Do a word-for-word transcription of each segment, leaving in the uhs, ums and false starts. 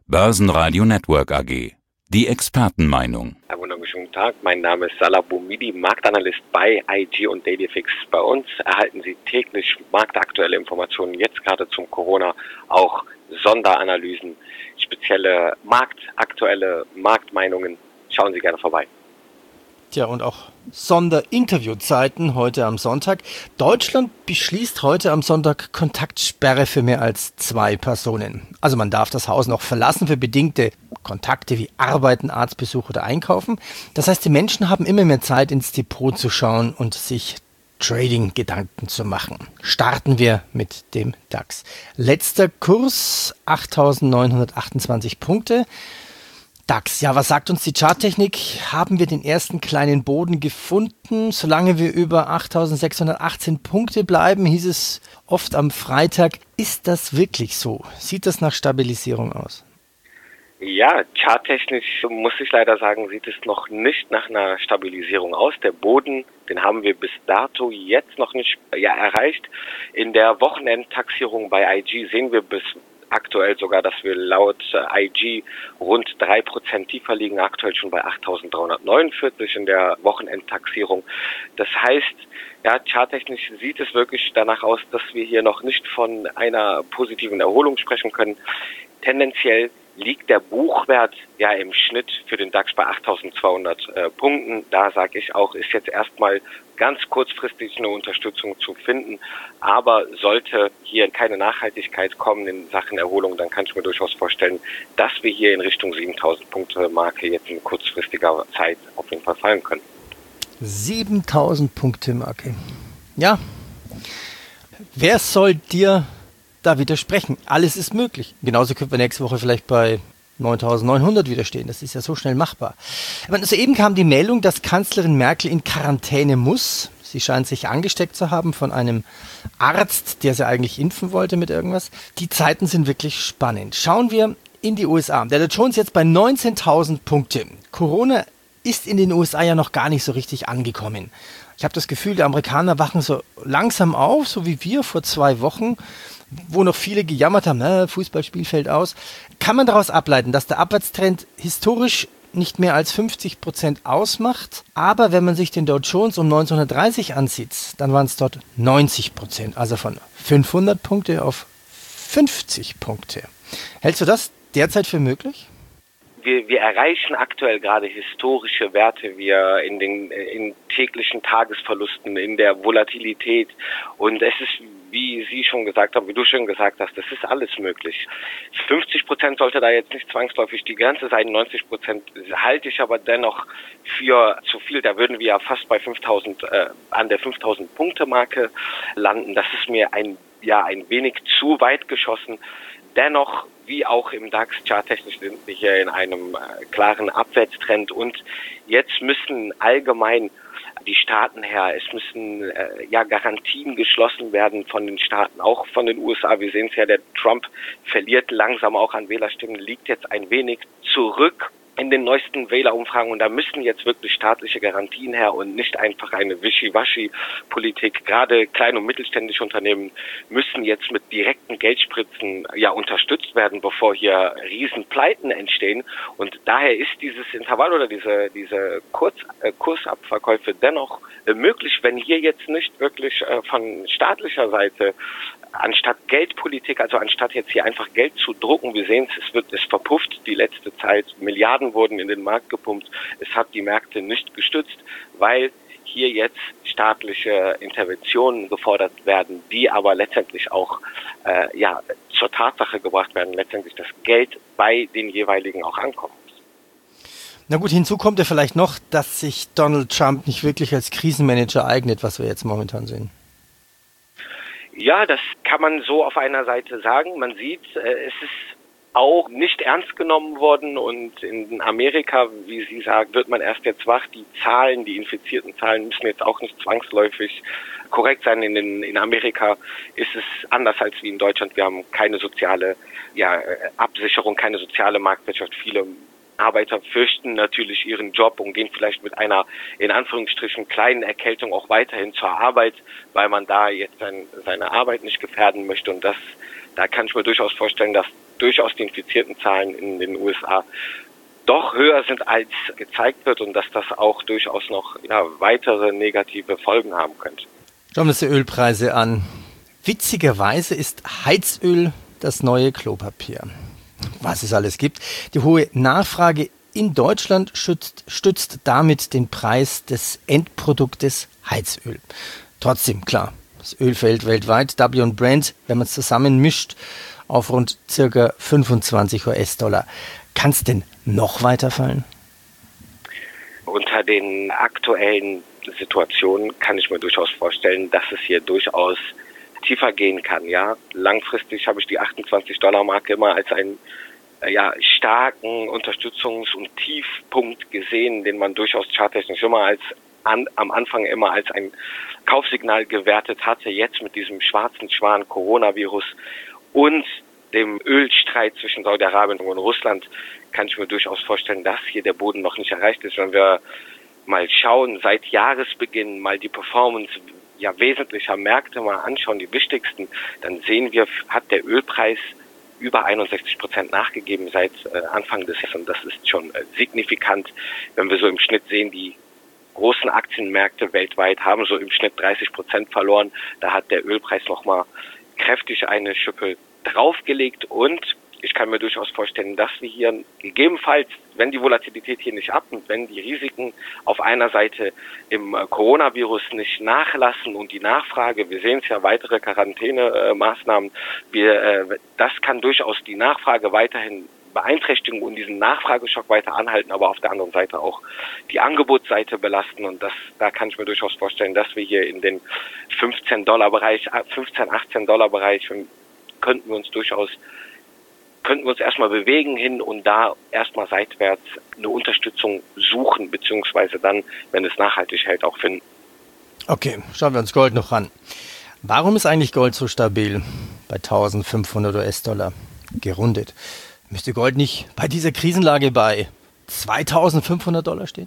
Börsenradio Network A G. Die Expertenmeinung. Einen wunderschönen Tag. Mein Name ist Salah Boumidi, Marktanalyst bei I G und Dailyfix. Bei uns erhalten Sie täglich marktaktuelle Informationen, jetzt gerade zum Corona, auch Sonderanalysen, spezielle marktaktuelle Marktmeinungen. Schauen Sie gerne vorbei. Tja, und auch Sonderinterviewzeiten heute am Sonntag. Deutschland beschließt heute am Sonntag Kontaktsperre für mehr als zwei Personen. Also man darf das Haus noch verlassen für bedingte Kontakte wie Arbeiten, Arztbesuch oder Einkaufen. Das heißt, die Menschen haben immer mehr Zeit, ins Depot zu schauen und sich Trading-Gedanken zu machen. Starten wir mit dem DAX. Letzter Kurs achttausendneunhundertachtundzwanzig Punkte. DAX, ja, was sagt uns die Charttechnik? Haben wir den ersten kleinen Boden gefunden? Solange wir über achttausendsechshundertachtzehn Punkte bleiben, hieß es oft am Freitag. Ist das wirklich so? Sieht das nach Stabilisierung aus? Ja, charttechnisch muss ich leider sagen, sieht es noch nicht nach einer Stabilisierung aus. Der Boden, den haben wir bis dato jetzt noch nicht ja, erreicht. In der Wochenendtaxierung bei I G sehen wir bis aktuell sogar, dass wir laut I G rund drei Prozent tiefer liegen, aktuell schon bei achttausenddreihundertneunundvierzig in der Wochenendtaxierung. Das heißt, ja, charttechnisch sieht es wirklich danach aus, dass wir hier noch nicht von einer positiven Erholung sprechen können. Tendenziell liegt der Buchwert ja im Schnitt für den DAX bei achttausendzweihundert äh, Punkten. Da sage ich auch, ist jetzt erstmal ganz kurzfristig eine Unterstützung zu finden. Aber sollte hier keine Nachhaltigkeit kommen in Sachen Erholung, dann kann ich mir durchaus vorstellen, dass wir hier in Richtung siebentausend Punkte Marke jetzt in kurzfristiger Zeit auf jeden Fall fallen können. siebentausend Punkte Marke. Ja. Wer soll dir da widersprechen? Alles ist möglich. Genauso könnten wir nächste Woche vielleicht bei neuntausendneunhundert widerstehen. Das ist ja so schnell machbar. Meine, soeben kam die Meldung, dass Kanzlerin Merkel in Quarantäne muss. Sie scheint sich angesteckt zu haben von einem Arzt, der sie eigentlich impfen wollte mit irgendwas. Die Zeiten sind wirklich spannend. Schauen wir in die U S A. Der Dow Jones jetzt bei neunzehntausend Punkte. Corona ist in den U S A ja noch gar nicht so richtig angekommen. Ich habe das Gefühl, die Amerikaner wachen so langsam auf, so wie wir vor zwei Wochen, wo noch viele gejammert haben, na, Fußballspiel fällt aus. Kann man daraus ableiten, dass der Abwärtstrend historisch nicht mehr als fünfzig Prozent ausmacht, aber wenn man sich den Dow Jones um neunzehnhundertdreißig ansieht, dann waren es dort neunzig Prozent, also von fünfhundert Punkte auf fünfzig Punkte. Hältst du das derzeit für möglich? Wir, wir erreichen aktuell gerade historische Werte, wir in den in täglichen Tagesverlusten, in der Volatilität, und es ist, wie Sie schon gesagt haben, wie du schon gesagt hast, das ist alles möglich. fünfzig Prozent sollte da jetzt nicht zwangsläufig die Grenze sein, neunzig Prozent halte ich aber dennoch für zu viel. Da würden wir ja fast bei fünftausend, äh, an der fünftausend Punkte Marke landen. Das ist mir ein, ja, ein wenig zu weit geschossen. Dennoch, wie auch im DAX, charttechnisch sind wir hier in einem äh, klaren Abwärtstrend, und jetzt müssen allgemein die Staaten her, es müssen äh, ja Garantien geschlossen werden von den Staaten, auch von den U S A. Wir sehen es ja, der Trump verliert langsam auch an Wählerstimmen, liegt jetzt ein wenig zurück in den neuesten Wählerumfragen, und da müssen jetzt wirklich staatliche Garantien her und nicht einfach eine Wischiwaschi-Politik. Gerade kleine und mittelständische Unternehmen müssen jetzt mit direkten Geldspritzen ja unterstützt werden, bevor hier Riesenpleiten entstehen, und daher ist dieses Intervall oder diese diese Kurz, äh, Kursabverkäufe dennoch äh, möglich, wenn hier jetzt nicht wirklich äh, von staatlicher Seite anstatt Geldpolitik, also anstatt jetzt hier einfach Geld zu drucken, wir sehen es, es wird, es verpufft die letzte Zeit, Milliarden wurden in den Markt gepumpt, es hat die Märkte nicht gestützt, weil hier jetzt staatliche Interventionen gefordert werden, die aber letztendlich auch äh, ja zur Tatsache gebracht werden, letztendlich das Geld bei den jeweiligen auch ankommt. Na gut, hinzu kommt ja vielleicht noch, dass sich Donald Trump nicht wirklich als Krisenmanager eignet, was wir jetzt momentan sehen. Ja, das kann man so auf einer Seite sagen. Man sieht, es ist auch nicht ernst genommen worden, und in Amerika, wie Sie sagen, wird man erst jetzt wach. Die Zahlen, die infizierten Zahlen müssen jetzt auch nicht zwangsläufig korrekt sein. In, den, in Amerika ist es anders als wie in Deutschland. Wir haben keine soziale ja, Absicherung, keine soziale Marktwirtschaft. Viele Arbeiter fürchten natürlich ihren Job und gehen vielleicht mit einer, in Anführungsstrichen, kleinen Erkältung auch weiterhin zur Arbeit, weil man da jetzt sein, seine Arbeit nicht gefährden möchte. Und das, da kann ich mir durchaus vorstellen, dass durchaus die infizierten Zahlen in den U S A doch höher sind, als gezeigt wird und dass das auch durchaus noch ja, weitere negative Folgen haben könnte. Schauen wir uns die Ölpreise an. Witzigerweise ist Heizöl das neue Klopapier. Was es alles gibt. Die hohe Nachfrage in Deutschland stützt, stützt damit den Preis des Endproduktes Heizöl. Trotzdem, klar, das Öl fällt weltweit, W und Brent, wenn man es zusammen mischt, auf rund circa fünfundzwanzig US-Dollar. Kann es denn noch weiter fallen? Unter den aktuellen Situationen kann ich mir durchaus vorstellen, dass es hier durchaus tiefer gehen kann. Ja, langfristig habe ich die achtundzwanzig-Dollar-Marke immer als einen ja, starken Unterstützungs- und Tiefpunkt gesehen, den man durchaus charttechnisch immer als an, am Anfang immer als ein Kaufsignal gewertet hatte. Jetzt mit diesem schwarzen Schwan Coronavirus und dem Ölstreit zwischen Saudi-Arabien und Russland kann ich mir durchaus vorstellen, dass hier der Boden noch nicht erreicht ist. Wenn wir mal schauen, seit Jahresbeginn mal die Performance ja wesentlicher Märkte mal anschauen, die wichtigsten, dann sehen wir, hat der Ölpreis über einundsechzig Prozent nachgegeben seit äh, Anfang des Jahres. Und das ist schon äh, signifikant, wenn wir so im Schnitt sehen, die großen Aktienmärkte weltweit haben so im Schnitt dreißig Prozent verloren. Da hat der Ölpreis nochmal kräftig eine Schippe draufgelegt und ich kann mir durchaus vorstellen, dass wir hier gegebenenfalls, wenn die Volatilität hier nicht abnimmt, wenn die Risiken auf einer Seite im Coronavirus nicht nachlassen und die Nachfrage, wir sehen es ja, weitere Quarantänemaßnahmen, wir, äh, das kann durchaus die Nachfrage weiterhin beeinträchtigen und diesen Nachfrageschock weiter anhalten, aber auf der anderen Seite auch die Angebotsseite belasten und das, da kann ich mir durchaus vorstellen, dass wir hier in den fünfzehn Dollar Bereich, fünfzehn, achtzehn Dollar Bereich könnten wir uns durchaus könnten wir uns erstmal bewegen hin und da erstmal seitwärts eine Unterstützung suchen, beziehungsweise dann, wenn es nachhaltig hält, auch finden. Okay, schauen wir uns Gold noch an. Warum ist eigentlich Gold so stabil bei eintausendfünfhundert US-Dollar gerundet? Müsste Gold nicht bei dieser Krisenlage bei zweitausendfünfhundert Dollar stehen?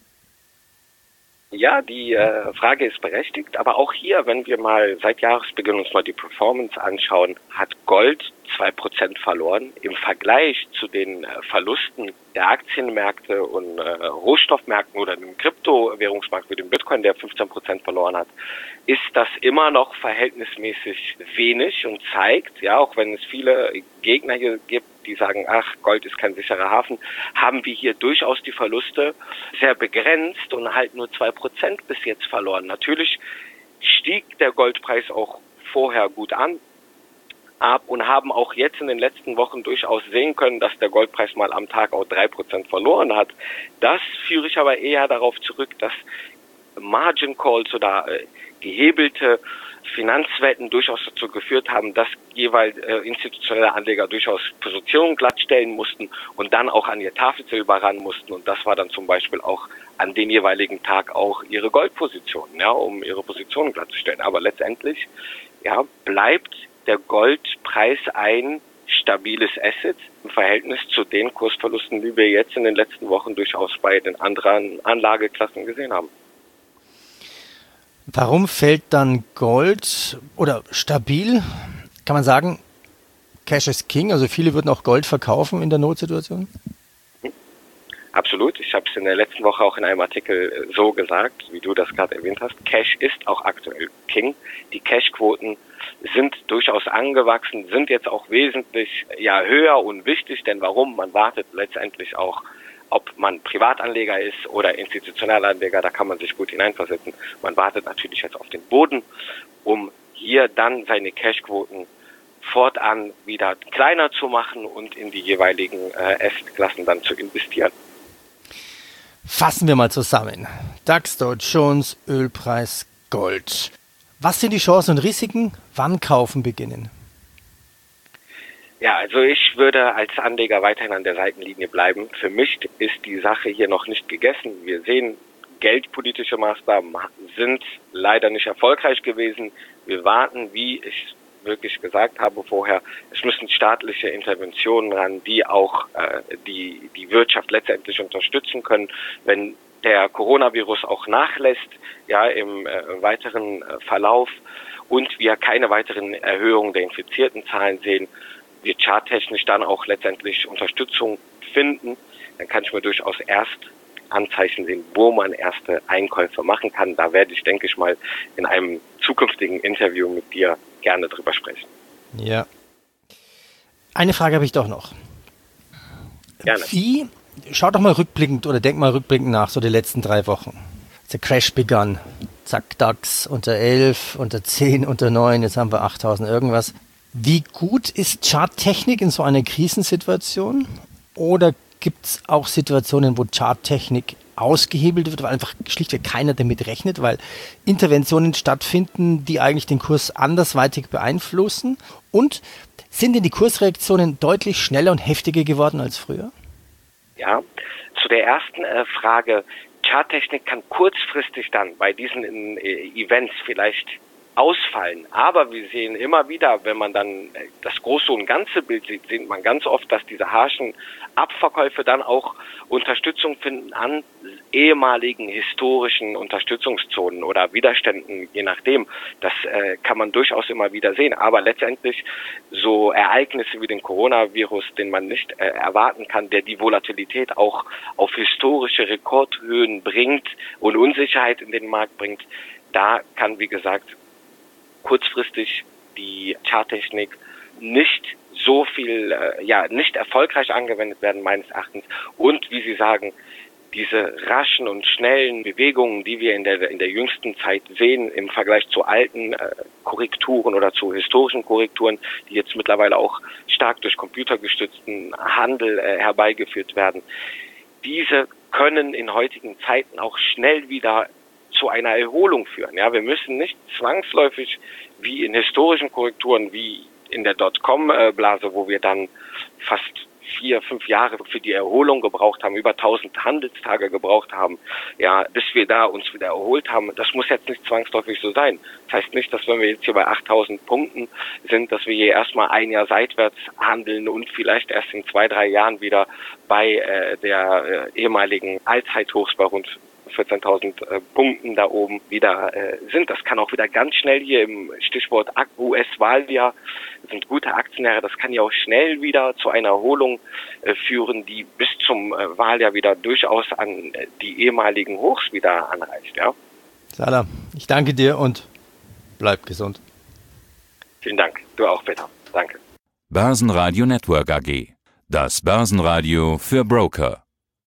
Ja, die äh, Frage ist berechtigt, aber auch hier, wenn wir mal seit Jahresbeginn uns mal die Performance anschauen, hat Gold zwei Prozent verloren. Im Vergleich zu den äh, Verlusten der Aktienmärkte und äh, Rohstoffmärkten oder dem Kryptowährungsmarkt wie dem Bitcoin, der fünfzehn Prozent verloren hat, ist das immer noch verhältnismäßig wenig und zeigt, ja, auch wenn es viele Gegner hier gibt, die sagen, ach, Gold ist kein sicherer Hafen, haben wir hier durchaus die Verluste sehr begrenzt und halt nur zwei Prozent bis jetzt verloren. Natürlich stieg der Goldpreis auch vorher gut an, ab und haben auch jetzt in den letzten Wochen durchaus sehen können, dass der Goldpreis mal am Tag auch drei Prozent verloren hat. Das führe ich aber eher darauf zurück, dass Margin Calls oder äh, gehebelte Finanzwetten durchaus dazu geführt haben, dass jeweils äh, institutionelle Anleger durchaus Positionen glattstellen mussten und dann auch an ihr Tafelsilber ran mussten. Und das war dann zum Beispiel auch an den jeweiligen Tag auch ihre Goldpositionen, ja, um ihre Positionen glattzustellen. Aber letztendlich ja, bleibt der Goldpreis ein stabiles Asset im Verhältnis zu den Kursverlusten, die wir jetzt in den letzten Wochen durchaus bei den anderen Anlageklassen gesehen haben. Warum fällt dann Gold oder stabil? Kann man sagen, Cash is King, also viele würden auch Gold verkaufen in der Notsituation? Absolut. Ich habe es in der letzten Woche auch in einem Artikel so gesagt, wie du das gerade erwähnt hast. Cash ist auch aktuell King. Die Cashquoten sind durchaus angewachsen, sind jetzt auch wesentlich ja höher und wichtig, denn warum? Man wartet letztendlich auch, ob man Privatanleger ist oder Institutionalanleger, da kann man sich gut hineinversetzen. Man wartet natürlich jetzt auf den Boden, um hier dann seine Cashquoten fortan wieder kleiner zu machen und in die jeweiligen äh, Assetklassen dann zu investieren. Fassen wir mal zusammen. DAX, Dow Jones, Ölpreis, Gold. Was sind die Chancen und Risiken? Wann kaufen beginnen? Ja, also ich würde als Anleger weiterhin an der Seitenlinie bleiben. Für mich ist die Sache hier noch nicht gegessen. Wir sehen, geldpolitische Maßnahmen sind leider nicht erfolgreich gewesen. Wir warten, wie ich wirklich gesagt habe vorher, es müssen staatliche Interventionen ran, die auch äh, die die Wirtschaft letztendlich unterstützen können. Wenn der Coronavirus auch nachlässt, ja, im äh, weiteren äh, Verlauf und wir keine weiteren Erhöhungen der infizierten Zahlen sehen, wir charttechnisch dann auch letztendlich Unterstützung finden, dann kann ich mir durchaus erst Anzeichen sehen, wo man erste Einkäufe machen kann. Da werde ich, denke ich mal, in einem zukünftigen Interview mit dir gerne drüber sprechen. Ja. Eine Frage habe ich doch noch. Gerne. Wie, schau doch mal rückblickend oder denk mal rückblickend nach, so die letzten drei Wochen. Als der Crash begann, zack, DAX unter elf, unter zehn, unter neun, jetzt haben wir achttausend irgendwas. Wie gut ist Charttechnik in so einer Krisensituation? Oder gibt es auch Situationen, wo Charttechnik ausgehebelt wird, weil einfach schlichtweg keiner damit rechnet, weil Interventionen stattfinden, die eigentlich den Kurs andersweitig beeinflussen? Und sind denn die Kursreaktionen deutlich schneller und heftiger geworden als früher? Ja, zu der ersten äh, Frage. Charttechnik kann kurzfristig dann bei diesen äh, Events vielleicht ausfallen. Aber wir sehen immer wieder, wenn man dann das große und ganze Bild sieht, sieht man ganz oft, dass diese harschen Abverkäufe dann auch Unterstützung finden an ehemaligen historischen Unterstützungszonen oder Widerständen, je nachdem. Das äh, kann man durchaus immer wieder sehen. Aber letztendlich so Ereignisse wie den Coronavirus, den man nicht äh, erwarten kann, der die Volatilität auch auf historische Rekordhöhen bringt und Unsicherheit in den Markt bringt, da kann, wie gesagt, kurzfristig die Charttechnik nicht so viel, äh, ja, nicht erfolgreich angewendet werden, meines Erachtens. Und wie Sie sagen, diese raschen und schnellen Bewegungen, die wir in der in der jüngsten Zeit sehen, im Vergleich zu alten äh, Korrekturen oder zu historischen Korrekturen, die jetzt mittlerweile auch stark durch computergestützten Handel äh, herbeigeführt werden, diese können in heutigen Zeiten auch schnell wieder zu einer Erholung führen. Ja, wir müssen nicht zwangsläufig wie in historischen Korrekturen, wie in der Dotcom-Blase, wo wir dann fast vier, fünf Jahre für die Erholung gebraucht haben, über tausend Handelstage gebraucht haben, ja, bis wir da uns wieder erholt haben. Das muss jetzt nicht zwangsläufig so sein. Das heißt nicht, dass wenn wir jetzt hier bei achttausend Punkten sind, dass wir hier erstmal ein Jahr seitwärts handeln und vielleicht erst in zwei, drei Jahren wieder bei äh, der äh, ehemaligen Allzeithochs bei rund vierzehntausend äh, Punkten da oben wieder äh, sind. Das kann auch wieder ganz schnell hier im Stichwort U S-Wahljahr sind gute Aktionäre. Das kann ja auch schnell wieder zu einer Erholung äh, führen, die bis zum äh, Wahljahr wieder durchaus an äh, die ehemaligen Hochs wieder anreicht. Ja. Salah, ich danke dir und bleib gesund. Vielen Dank. Du auch, Peter. Danke. Börsenradio Network A G. Das Börsenradio für Broker.